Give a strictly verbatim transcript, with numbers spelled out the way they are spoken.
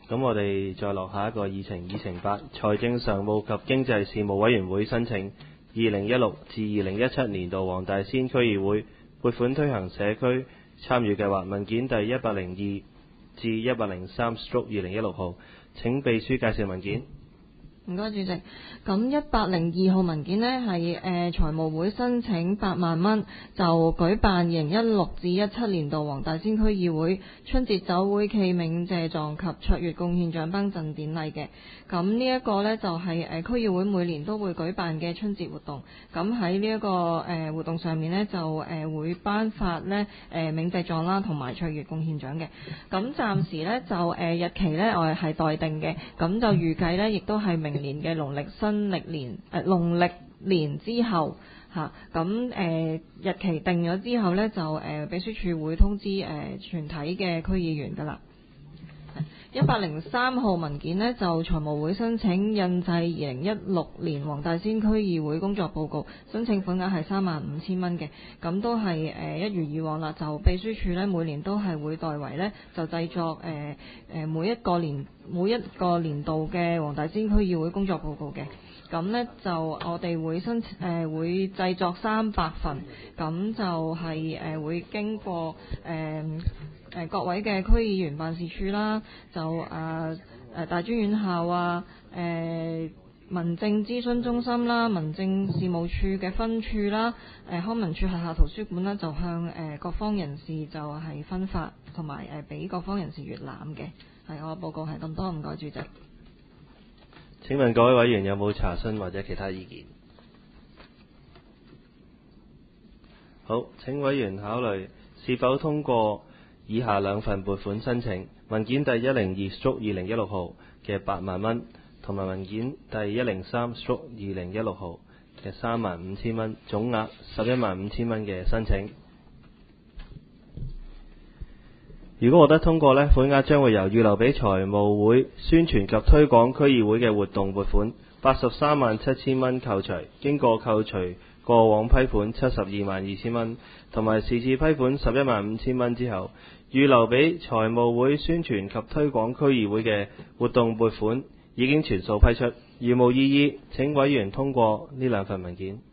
咁我哋再落下一個議程，議程八，財政常務及經濟事務委員會申請二零一六至二零一七年度黃大仙區議會撥款推行社區參與計劃文件第一百零二至一百零三 stroke 二零一六號，請秘書介紹文件。 唔該，主席。咁一百零二號文件呢係誒財務會申請八萬蚊，就舉辦二零一六至一七年度黃大仙區議會春節酒會暨鳴謝狀及卓越貢獻獎頒贈典禮嘅。咁呢一個呢，就係誒區議會每年都會舉辦嘅春節活動。咁喺呢一個誒活動上面呢，就誒會頒發呢誒鳴謝狀啦，同埋卓越貢獻獎嘅。咁暫時呢，就誒日期呢，我哋係待定嘅。咁就預計呢，亦都係明年嘅農曆新曆年誒農曆年之後嚇，咁、啊、誒、呃、日期定咗之後呢，就誒、呃、秘書處會通知誒、呃、全體嘅區議員㗎啦。一百零三號文件呢，就財務會申請印製二零一六年黃大仙區議會工作報告，申請款額係三萬五千蚊嘅。咁都係誒、呃、一如以往啦，就秘書處呢，每年都係會代為呢，就製作誒誒、呃呃、每一個年每一個年度嘅黃大仙區議會工作報告嘅。咁呢，就我哋會申請誒、呃、會製作三百份，咁就係、是、誒、呃、會經過誒。呃誒、呃、各位嘅區議員辦事處啦，就誒誒、呃、大專院校啊，誒、呃、民政諮詢中心啦，民政事務處嘅分處啦，誒、呃、康文署轄下圖書館啦，就向誒、呃、各方人士就係分發，同埋誒俾各方人士閲覽嘅。係，我報告係咁多，唔該主席。 請問各位委員有冇查詢或者其他意見？好，請委員考慮是否通過以下兩份撥款申請：文件第一零二 stroke 二零一六號嘅八萬蚊，同埋文件第一零三 stroke 二零一六號嘅三萬五千蚊，總額十一萬五千蚊嘅申請。如果獲得通過呢，款額將會由預留俾財務會宣傳及推廣區議會嘅活動撥款八十三萬七千蚊扣除，經過扣除過往批款七十二萬二千蚊，同埋是次批款十一萬五千蚊之後，預留俾財務會宣傳及推廣區議會嘅活動撥款已經全數批出。如無異議，請委員通過呢兩份文件。